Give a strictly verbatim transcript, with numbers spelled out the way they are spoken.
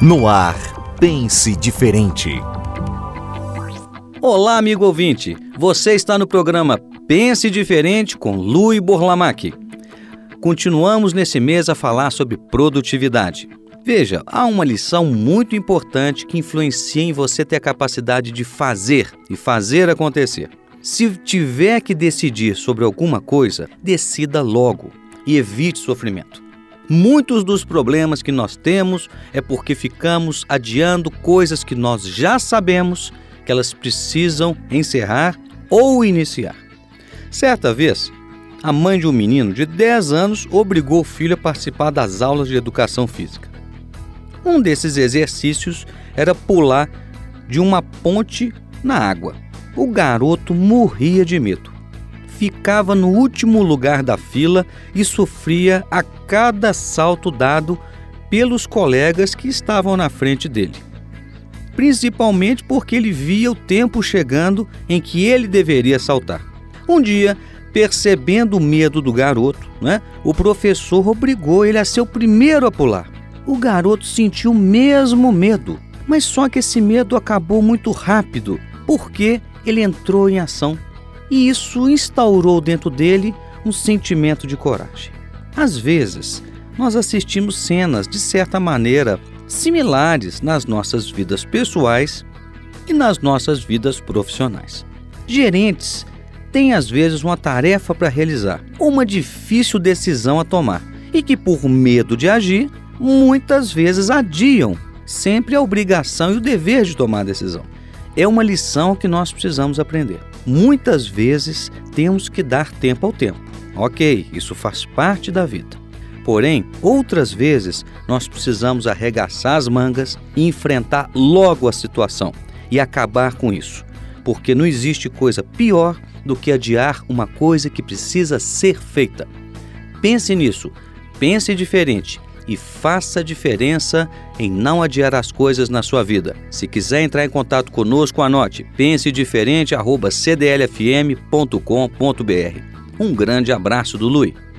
No ar, Pense Diferente. Olá, amigo ouvinte. Você está no programa Pense Diferente com Luiz Borlamac. Continuamos nesse mês a falar sobre produtividade. Veja, há uma lição muito importante que influencia em você ter a capacidade de fazer e fazer acontecer. Se tiver que decidir sobre alguma coisa, decida logo e evite sofrimento. Muitos dos problemas que nós temos é porque ficamos adiando coisas que nós já sabemos que elas precisam encerrar ou iniciar. Certa vez, a mãe de um menino de dez anos obrigou o filho a participar das aulas de educação física. Um desses exercícios era pular de uma ponte na água. O garoto morria de medo. Ficava no último lugar da fila e sofria a cada salto dado pelos colegas que estavam na frente dele. Principalmente porque ele via o tempo chegando em que ele deveria saltar. Um dia, percebendo o medo do garoto, né, o professor obrigou ele a ser o primeiro a pular. O garoto sentiu o mesmo medo, mas só que esse medo acabou muito rápido, porque ele entrou em ação. E isso instaurou dentro dele um sentimento de coragem. Às vezes, nós assistimos cenas, de certa maneira, similares nas nossas vidas pessoais e nas nossas vidas profissionais. Gerentes têm, às vezes, uma tarefa para realizar, uma difícil decisão a tomar, e que, por medo de agir, muitas vezes adiam sempre a obrigação e o dever de tomar a decisão. É uma lição que nós precisamos aprender. Muitas vezes temos que dar tempo ao tempo. Ok, isso faz parte da vida. Porém, outras vezes nós precisamos arregaçar as mangas e enfrentar logo a situação e acabar com isso. Porque não existe coisa pior do que adiar uma coisa que precisa ser feita. Pense nisso, pense diferente. E faça a diferença em não adiar as coisas na sua vida. Se quiser entrar em contato conosco, anote pense diferente arroba c d l f m ponto com ponto b r. Um grande abraço do Luiz.